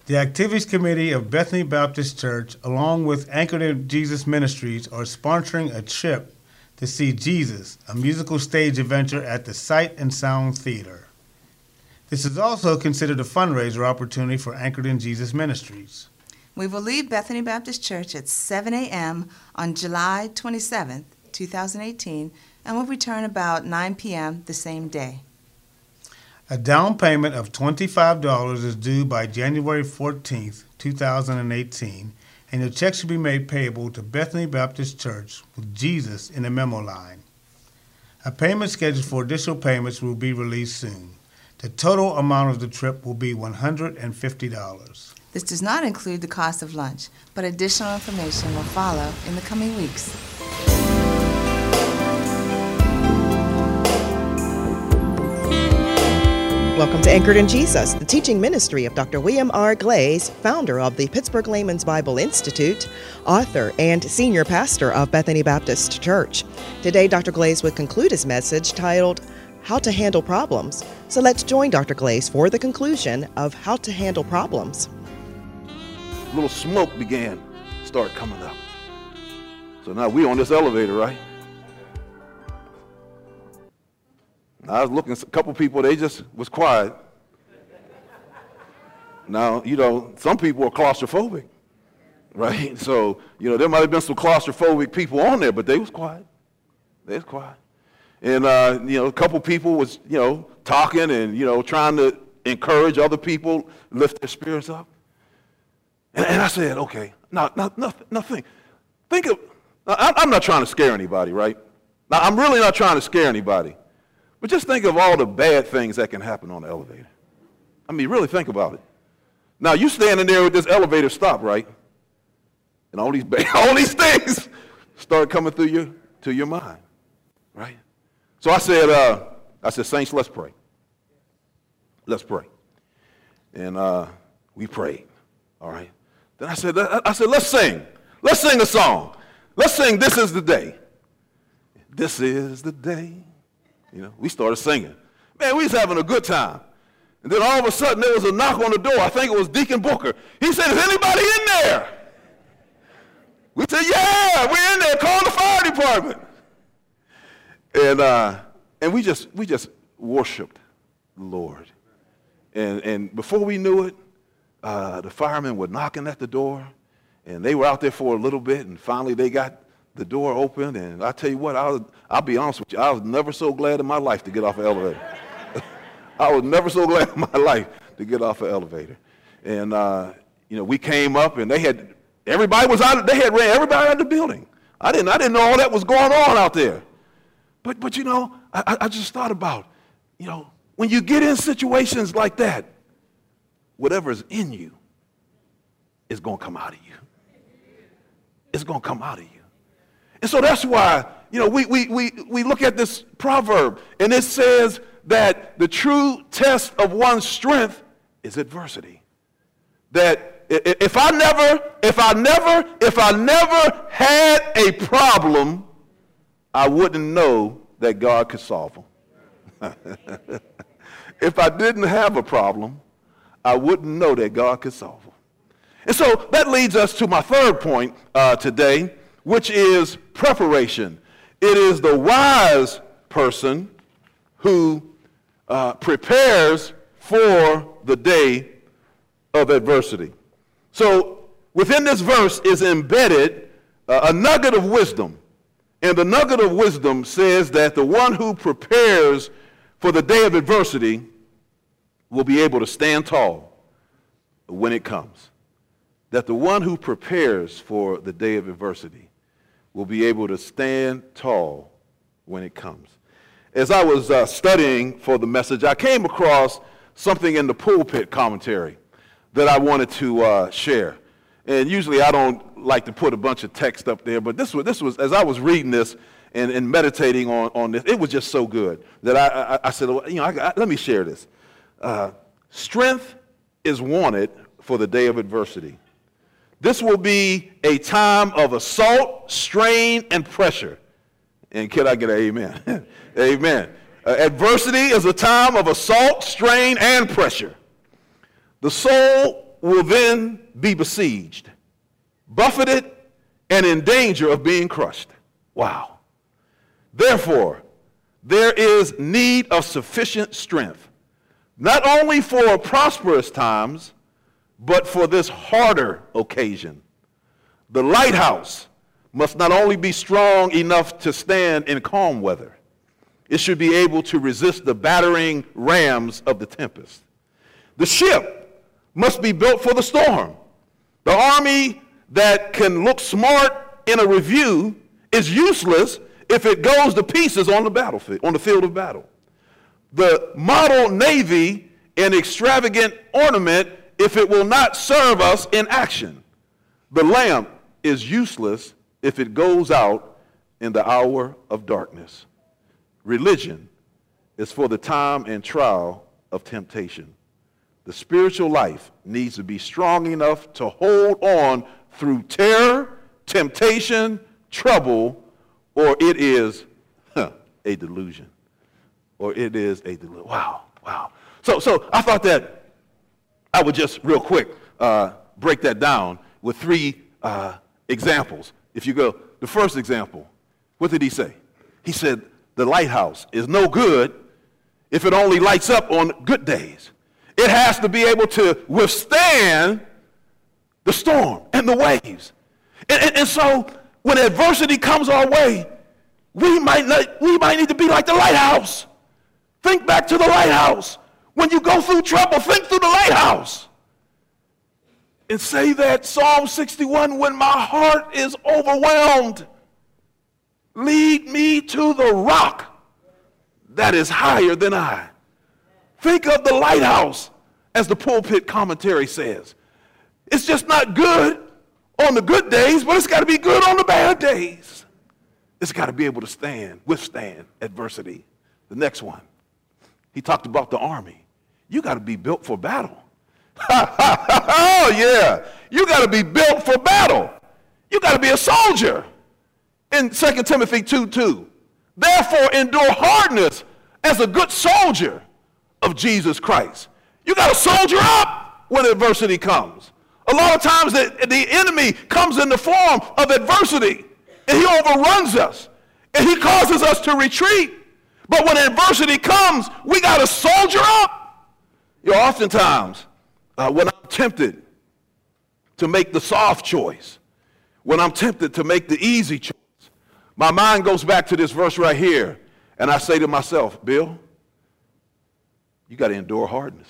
The Activities Committee of Bethany Baptist Church, along with Anchored in Jesus Ministries, are sponsoring a trip to see Jesus, a musical stage adventure at the Sight and Sound Theater. This is also considered a fundraiser opportunity for Anchored in Jesus Ministries. We will leave Bethany Baptist Church at 7 a.m. on July 27, 2018, and will return about 9 p.m. the same day. A down payment of $25 is due by January 14, 2018, and your check should be made payable to Bethany Baptist Church with Jesus in the memo line. A payment schedule for additional payments will be released soon. The total amount of the trip will be $150. This does not include the cost of lunch, but additional information will follow in the coming weeks. Welcome to Anchored in Jesus, the teaching ministry of Dr. William R. Glaze, founder of the Pittsburgh Layman's Bible Institute, author, and senior pastor of Bethany Baptist Church. Today, Dr. Glaze would conclude his message titled, How to Handle Problems. So let's join Dr. Glaze for the conclusion of How to Handle Problems. A little smoke began to start coming up. So now we're on this elevator, right? I was looking at a couple people, they just was quiet. Now, some people are claustrophobic, right? So, there might have been some claustrophobic people on there, but they was quiet. They was quiet. And, a couple people was, talking and, trying to encourage other people, lift their spirits up. And I said, okay, nothing. I'm not trying to scare anybody, right? Now, I'm really not trying to scare anybody. But just think of all the bad things that can happen on the elevator. I mean, really think about it. Now, you standing there with this elevator stop, right? And all these things start coming through your mind, right? So I said, Saints, let's pray. Let's pray. And we prayed, all right? Then I said, let's sing. Let's sing a song. Let's sing This Is the Day. This is the day. We started singing. Man, we was having a good time. And then all of a sudden, there was a knock on the door. I think it was Deacon Booker. He said, is anybody in there? We said, yeah, we're in there. Call the fire department. And we just worshiped the Lord. And before we knew it, the firemen were knocking at the door. And they were out there for a little bit. And finally, they got the door opened, and I tell you what, I'll be honest with you, I was never so glad in my life to get off an elevator. I was never so glad in my life to get off an elevator. And, we came up, and everybody was out, they had ran everybody out of the building. I didn't know all that was going on out there. But I just thought about, when you get in situations like that, whatever's in you is going to come out of you. It's going to come out of you. And so that's why, we look at this proverb, and it says that the true test of one's strength is adversity. That if I never had a problem, I wouldn't know that God could solve them. If I didn't have a problem, I wouldn't know that God could solve them. And so that leads us to my third point today, which is preparation. It is the wise person who prepares for the day of adversity. So within this verse is embedded a nugget of wisdom. And the nugget of wisdom says that the one who prepares for the day of adversity will be able to stand tall when it comes. That the one who prepares for the day of adversity will be able to stand tall when it comes. As I was studying for the message, I came across something in the pulpit commentary that I wanted to share. And usually I don't like to put a bunch of text up there, but this was as I was reading this and meditating on this, it was just so good that I said, let me share this. Strength is wanted for the day of adversity. This will be a time of assault, strain, and pressure. And can I get an amen? Amen. Adversity is a time of assault, strain, and pressure. The soul will then be besieged, buffeted, and in danger of being crushed. Wow. Therefore, there is need of sufficient strength, not only for prosperous times, but for this harder occasion. The lighthouse must not only be strong enough to stand in calm weather, it should be able to resist the battering rams of the tempest. The ship must be built for the storm. The army that can look smart in a review is useless if it goes to pieces on the battlefield, on the field of battle. The model navy an extravagant ornament if it will not serve us in action. The lamp is useless if it goes out in the hour of darkness. Religion is for the time and trial of temptation. The spiritual life needs to be strong enough to hold on through terror, temptation, trouble, or it is a delusion. Or it is a delusion. Wow. So I thought that I would just real quick break that down with three examples. If you go, the first example, what did he say? He said the lighthouse is no good if it only lights up on good days. It has to be able to withstand the storm and the waves. And so when adversity comes our way, we might need to be like the lighthouse. Think back to the lighthouse. When you go through trouble, think through the lighthouse. And say that Psalm 61, when my heart is overwhelmed, lead me to the rock that is higher than I. Think of the lighthouse, as the pulpit commentary says. It's just not good on the good days, but it's got to be good on the bad days. It's got to be able to withstand adversity. The next one, he talked about the army. You got to be built for battle. Oh, yeah. You got to be built for battle. You got to be a soldier. In 2 Timothy 2:2, therefore endure hardness as a good soldier of Jesus Christ. You got to soldier up when adversity comes. A lot of times the enemy comes in the form of adversity, and he overruns us, and he causes us to retreat. But when adversity comes, we got to soldier up. Oftentimes, when I'm tempted to make the soft choice, when I'm tempted to make the easy choice, my mind goes back to this verse right here, and I say to myself, Bill, you got to endure hardness.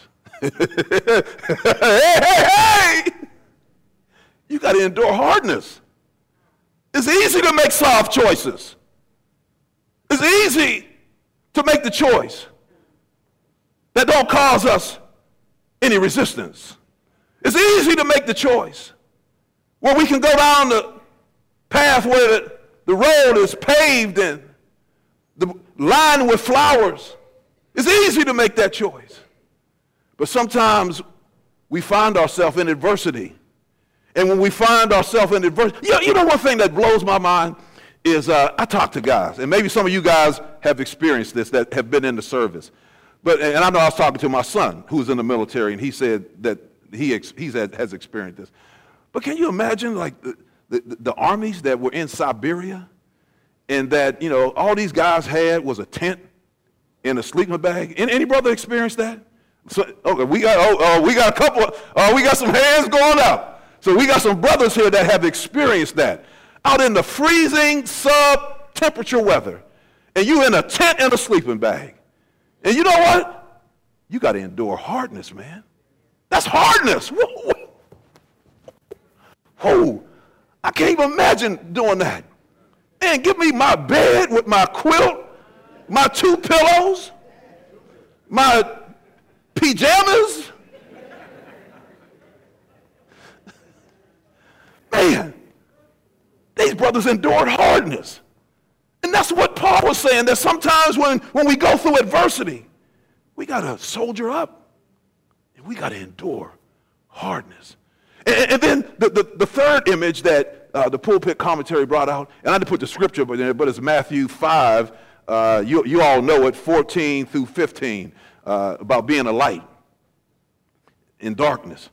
hey! You got to endure hardness. It's easy to make soft choices. It's easy to make the choice that don't cause us any resistance. It's easy to make the choice where we can go down the path where the road is paved and the lined with flowers. It's easy to make that choice. But sometimes we find ourselves in adversity. And when we find ourselves in adversity, you know one thing that blows my mind is I talk to guys, and maybe some of you guys have experienced this that have been in the service. And I know I was talking to my son who's in the military, and he said that he has experienced this. But can you imagine like the armies that were in Siberia, and that all these guys had was a tent and a sleeping bag? Any brother experienced that? So, okay, we got a couple. We got some hands going up. So we got some brothers here that have experienced that out in the freezing sub-temperature weather, and you in a tent and a sleeping bag. And you know what? You got to endure hardness, man. That's hardness. Whoa. I can't even imagine doing that. Man, give me my bed with my quilt, my 2 pillows, my pajamas. Man, these brothers endured hardness. And that's what Paul was saying, that sometimes when we go through adversity, we got to soldier up and we got to endure hardness. And then the third image that the pulpit commentary brought out, and I didn't put the scripture in it, but it's Matthew 5, you all know it, 14 through 15, about being a light in darkness.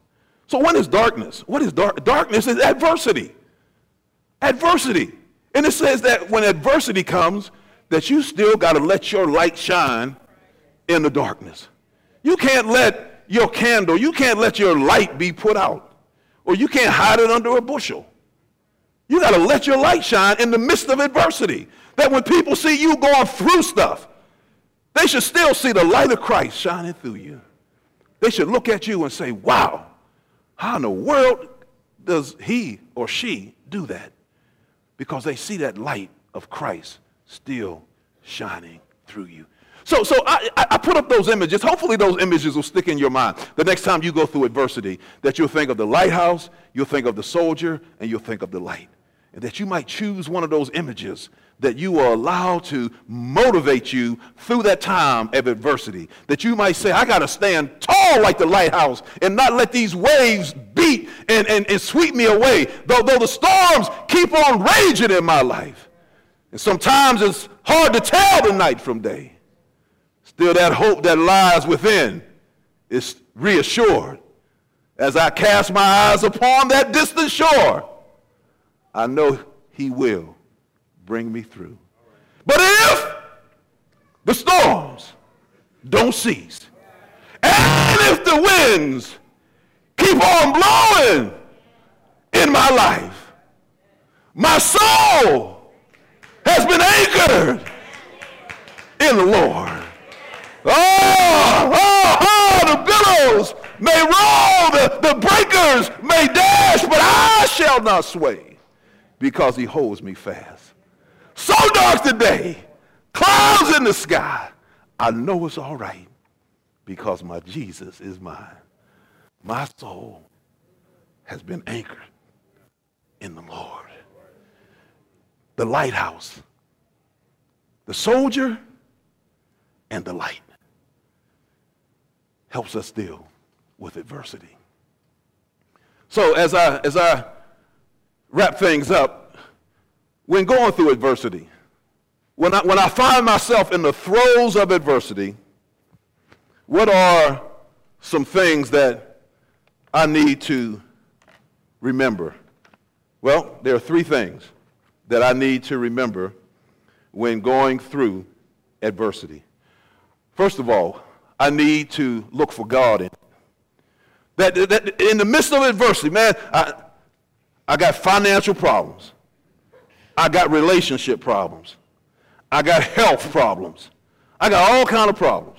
So what is darkness? What is darkness is adversity. Adversity. And it says that when adversity comes, that you still got to let your light shine in the darkness. You can't let your candle, you can't let your light be put out, or you can't hide it under a bushel. You got to let your light shine in the midst of adversity. That when people see you going through stuff, they should still see the light of Christ shining through you. They should look at you and say, wow, how in the world does he or she do that? Because they see that light of Christ still shining through you. So I put up those images. Hopefully those images will stick in your mind. The next time you go through adversity, that you'll think of the lighthouse, you'll think of the soldier, and you'll think of the light. And that you might choose one of those images that you will allow to motivate you through that time of adversity. That you might say, I got to stand tall like the lighthouse and not let these waves beat and sweep me away, though the storms keep on raging in my life. And sometimes it's hard to tell the night from day. Still, that hope that lies within is reassured. As I cast my eyes upon that distant shore, I know he will bring me through. But if the storms don't cease, and if the winds keep on blowing in my life, my soul has been anchored in the Lord. The billows may roll, the breakers may dash, but I shall not sway, because he holds me fast. So dark today, clouds in the sky, I know it's all right, because my Jesus is mine. My soul has been anchored in the Lord. The lighthouse, the soldier, and the light helps us deal with adversity. So as I wrap things up, when going through adversity, when I find myself in the throes of adversity, what are some things that I need to remember? Well, there are three things that I need to remember when going through adversity. First of all, I need to look for God in it. That in the midst of adversity, man, I got financial problems. I got relationship problems. I got health problems. I got all kind of problems.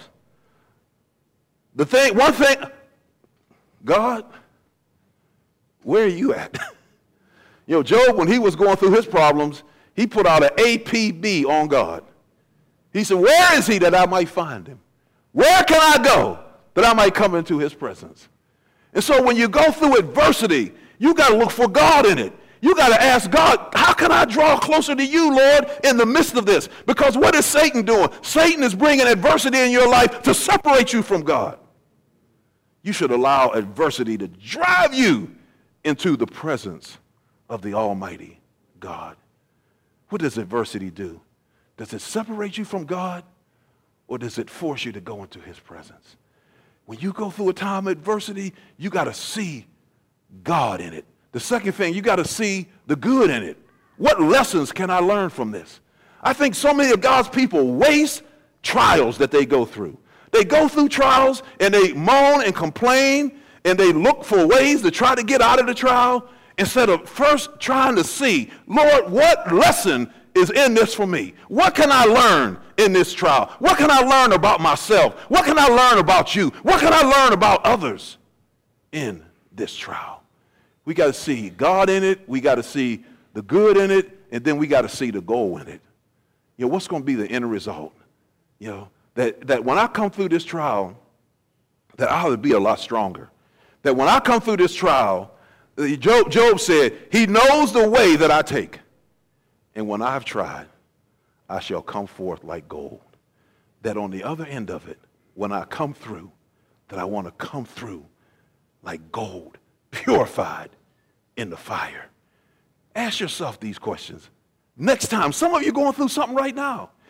One thing, God, where are you at? Job, when he was going through his problems, he put out an APB on God. He said, where is he that I might find him? Where can I go that I might come into his presence? And so when you go through adversity, you got to look for God in it. You got to ask God, how can I draw closer to you, Lord, in the midst of this? Because what is Satan doing? Satan is bringing adversity in your life to separate you from God. You should allow adversity to drive you into the presence of the Almighty God. What does adversity do? Does it separate you from God, or does it force you to go into his presence? When you go through a time of adversity, you got to see God in it. The second thing, you got to see the good in it. What lessons can I learn from this? I think so many of God's people waste trials that they go through. They go through trials and they moan and complain and they look for ways to try to get out of the trial instead of first trying to see, Lord, what lesson is in this for me? What can I learn in this trial? What can I learn about myself? What can I learn about you? What can I learn about others in this trial? We got to see God in it. We got to see the good in it. And then we got to see the goal in it. What's going to be the end result? That when I come through this trial, that I'll be a lot stronger. That when I come through this trial, Job said, he knows the way that I take. And when I've tried, I shall come forth like gold. That on the other end of it, when I come through, that I want to come through like gold, purified in the fire. Ask yourself these questions. Next time, some of you are going through something right now.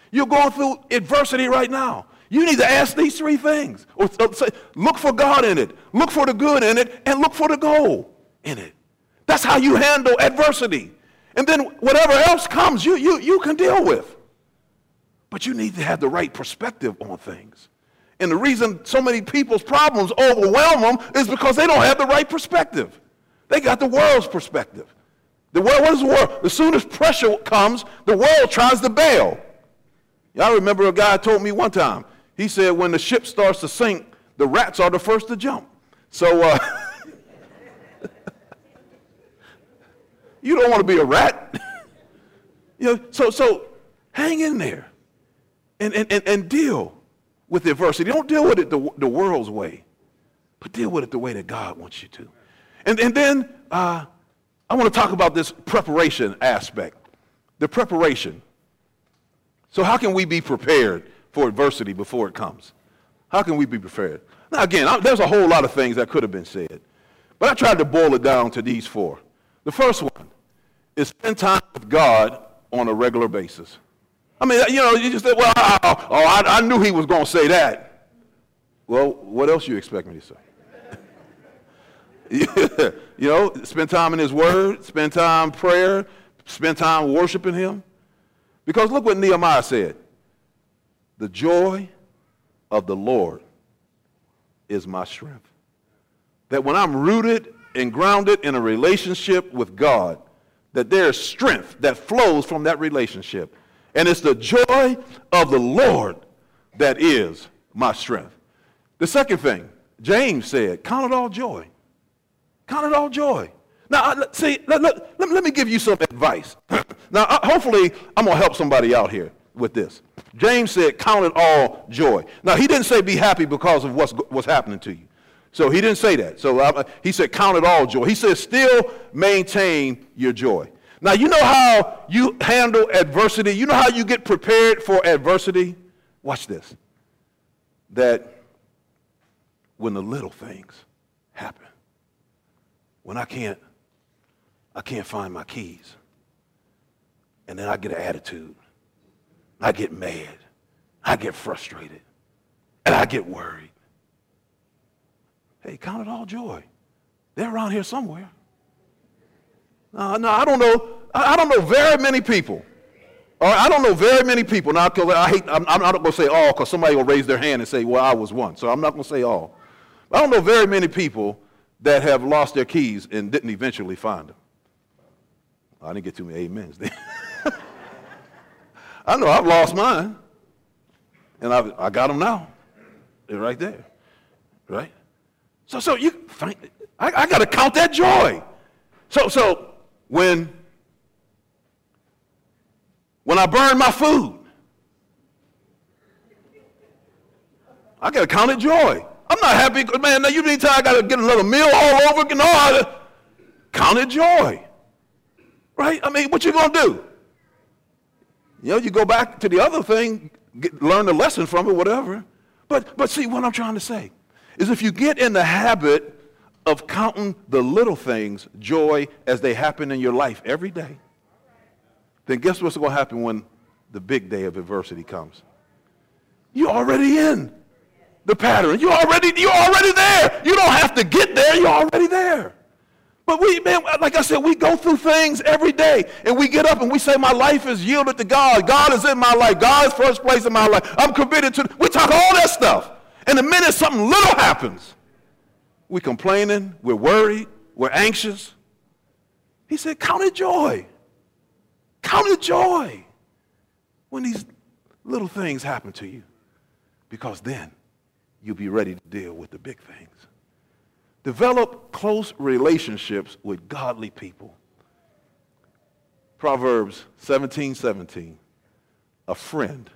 You're going through adversity right now. You need to ask these three things. Or say, look for God in it, look for the good in it, and look for the goal in it. That's how you handle adversity. And then whatever else comes, you can deal with. But you need to have the right perspective on things. And the reason so many people's problems overwhelm them is because they don't have the right perspective. They got the world's perspective. The world, what is the world? As soon as pressure comes, the world tries to bail. I remember a guy told me one time, he said when the ship starts to sink, the rats are the first to jump. So you don't want to be a rat. So hang in there and deal with the adversity. Don't deal with it the world's way, but deal with it the way that God wants you to. And then I want to talk about this preparation aspect, the preparation. So how can we be prepared for adversity before it comes? How can we be prepared? Now, again, there's a whole lot of things that could have been said, but I tried to boil it down to these four. The first one is spend time with God on a regular basis. I mean, you just say, well, I knew he was going to say that. Well, what else you expect me to say? Spend time in his word, spend time in prayer, spend time worshiping him. Because look what Nehemiah said. The joy of the Lord is my strength. That when I'm rooted and grounded in a relationship with God, that there's strength that flows from that relationship. And it's the joy of the Lord that is my strength. The second thing, James said, count it all joy. Count it all joy. Now, see, let me give you some advice. Now, hopefully, I'm going to help somebody out here with this. James said, count it all joy. Now, he didn't say be happy because of what's happening to you. So he didn't say that. So he said, count it all joy. He said, still maintain your joy. Now, you know how you handle adversity? You know how you get prepared for adversity? Watch this. That when the little things happen, when I can't find my keys, and then I get an attitude, I get mad, I get frustrated, and I get worried. Hey, count it all joy. They're around here somewhere. No, I don't know. I don't know very many people. Or I don't know very many people. Now, I'm not going to say all because somebody will raise their hand and say, well, I was one. So I'm not going to say all. I don't know very many people that have lost their keys and didn't eventually find them. I didn't get too many amens there. I know I've lost mine, and I got them now. They're right there, right? So I got to count that joy. So when I burn my food, I got to count it joy. I'm not happy, man. Now you mean I got to get another meal all over again? No, count it joy, right? I mean, what you gonna do? You go back to the other thing, learn the lesson from it, whatever. But see, what I'm trying to say is if you get in the habit of counting the little things joy as they happen in your life every day, then guess what's going to happen when the big day of adversity comes? You're already in the pattern. You're already there. You don't have to get there. You're already there. But like I said, we go through things every day, and we get up and we say, my life is yielded to God. God is in my life. God is first place in my life. I'm committed to, we talk all that stuff. And the minute something little happens, we're complaining, we're worried, we're anxious. He said, count it joy. Count it joy when these little things happen to you, because then you'll be ready to deal with the big things. Develop close relationships with godly people. Proverbs 17:17. A friend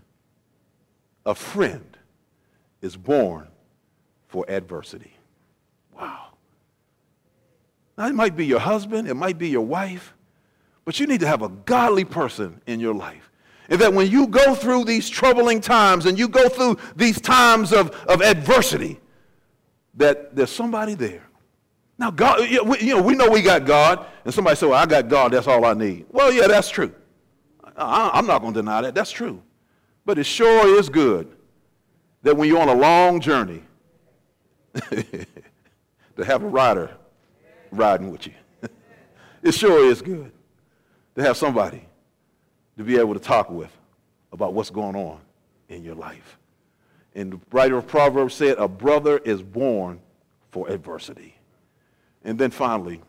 is born for adversity. Wow. Now, it might be your husband, it might be your wife, but you need to have a godly person in your life. And that when you go through these troubling times and you go through these times of adversity, that there's somebody there. Now, God, we know we got God, and somebody say, well, I got God, that's all I need. Well, yeah, that's true. I'm not going to deny that. That's true. But it sure is good that when you're on a long journey, to have a rider riding with you. It sure is good to have somebody to be able to talk with about what's going on in your life. And the writer of Proverbs said, a brother is born for adversity. And then finally,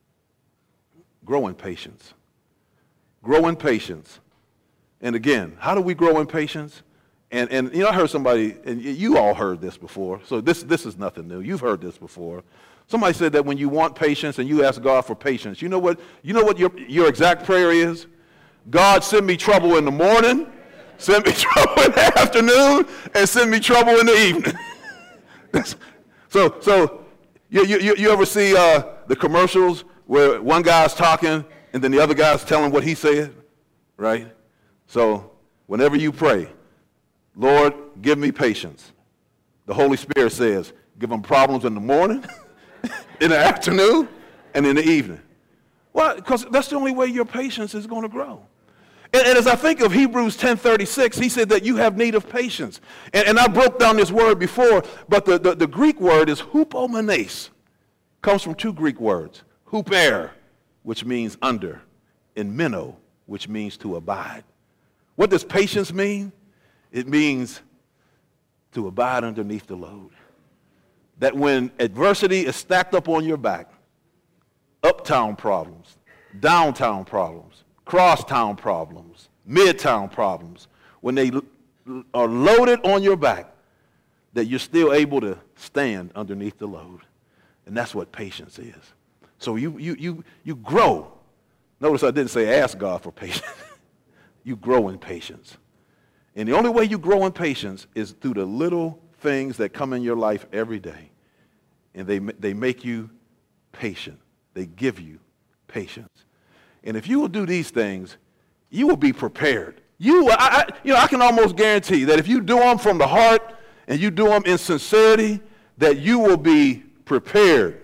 grow in patience. Grow in patience. And again, how do we grow in patience? And you know, I heard somebody, and you all heard this before, so this is nothing new. You've heard this before. Somebody said that when you want patience and you ask God for patience, you know what your exact prayer is? God, send me trouble in the morning, send me trouble in the afternoon, and send me trouble in the evening. So you ever see the commercials where one guy's talking and then the other guy's telling what he said, right? So whenever you pray, Lord, give me patience, the Holy Spirit says, give them problems in the morning, in the afternoon, and in the evening. Well, because that's the only way your patience is going to grow. And as I think of Hebrews 10:36, he said that you have need of patience. And I broke down this word before, but the Greek word is hupomenes. Comes from two Greek words, huper, which means under, and meno, which means to abide. What does patience mean? It means to abide underneath the load. That when adversity is stacked up on your back, uptown problems, downtown problems, crosstown problems, midtown problems, when they are loaded on your back, that you're still able to stand underneath the load. And that's what patience is. So you grow. Notice I didn't say ask God for patience. You grow in patience. And the only way you grow in patience is through the little things that come in your life every day. And they make you patient. They give you patience. And if you will do these things, you will be prepared. I can almost guarantee that if you do them from the heart and you do them in sincerity, that you will be prepared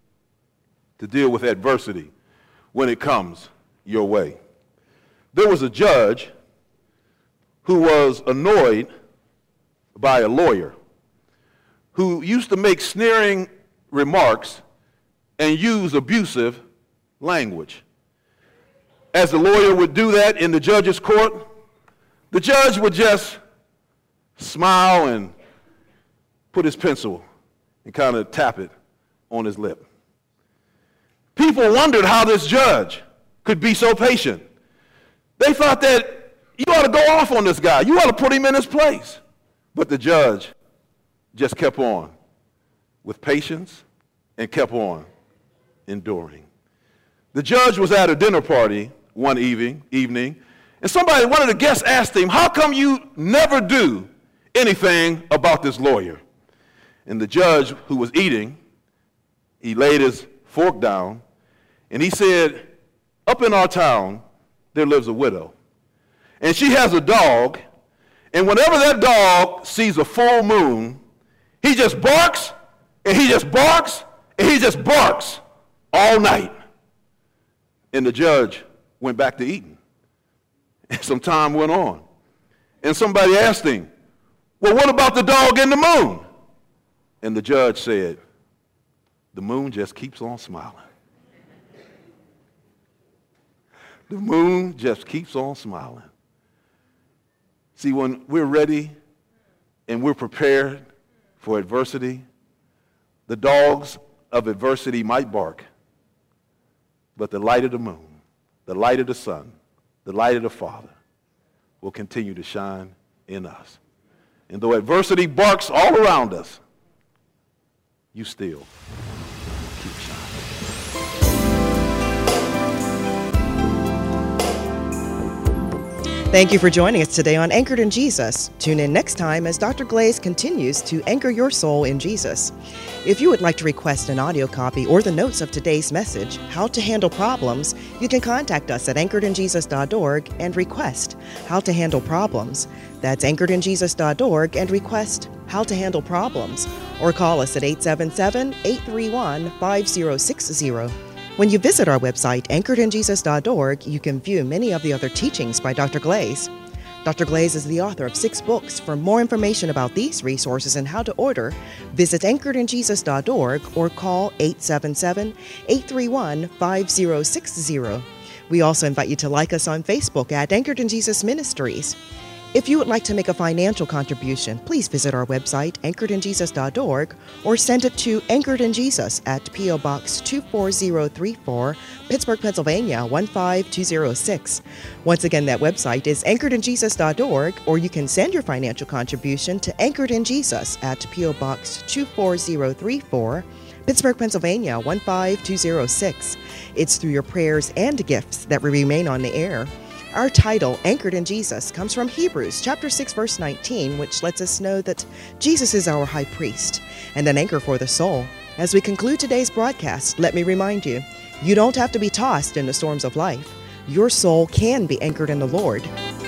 to deal with adversity when it comes your way. There was a judge who was annoyed by a lawyer who used to make sneering remarks and use abusive language. As the lawyer would do that in the judge's court, the judge would just smile and put his pencil and kind of tap it on his lip. People wondered how this judge could be so patient. They thought that you ought to go off on this guy. You ought to put him in his place. But the judge just kept on with patience and kept on enduring. The judge was at a dinner party one evening, and one of the guests asked him, how come you never do anything about this lawyer? And the judge, who was eating, he laid his fork down, and he said, up in our town, there lives a widow. And she has a dog, and whenever that dog sees a full moon, he just barks, and he just barks, and he just barks all night. And the judge went back to eating. And some time went on. And somebody asked him, well, what about the dog and the moon? And the judge said, the moon just keeps on smiling. The moon just keeps on smiling. See, when we're ready and we're prepared for adversity, the dogs of adversity might bark, but the light of the moon, the light of the sun, the light of the Father will continue to shine in us. And though adversity barks all around us, you still keep shining. Thank you for joining us today on Anchored in Jesus. Tune in next time as Dr. Glaze continues to anchor your soul in Jesus. If you would like to request an audio copy or the notes of today's message, How to Handle Problems, you can contact us at anchoredinjesus.org and request How to Handle Problems. That's anchoredinjesus.org and request How to Handle Problems, or call us at 877-831-5060. When you visit our website, anchoredinjesus.org, you can view many of the other teachings by Dr. Glaze. Dr. Glaze is the author of 6 books. For more information about these resources and how to order, visit anchoredinjesus.org or call 877-831-5060. We also invite you to like us on Facebook at Anchored in Jesus Ministries. If you would like to make a financial contribution, please visit our website, anchoredinjesus.org, or send it to Anchored in Jesus at P.O. Box 24034, Pittsburgh, Pennsylvania 15206. Once again, that website is anchoredinjesus.org, or you can send your financial contribution to Anchored in Jesus at P.O. Box 24034, Pittsburgh, Pennsylvania 15206. It's through your prayers and gifts that we remain on the air. Our title, Anchored in Jesus, comes from Hebrews chapter 6, verse 19, which lets us know that Jesus is our high priest and an anchor for the soul. As we conclude today's broadcast, let me remind you, you don't have to be tossed in the storms of life. Your soul can be anchored in the Lord.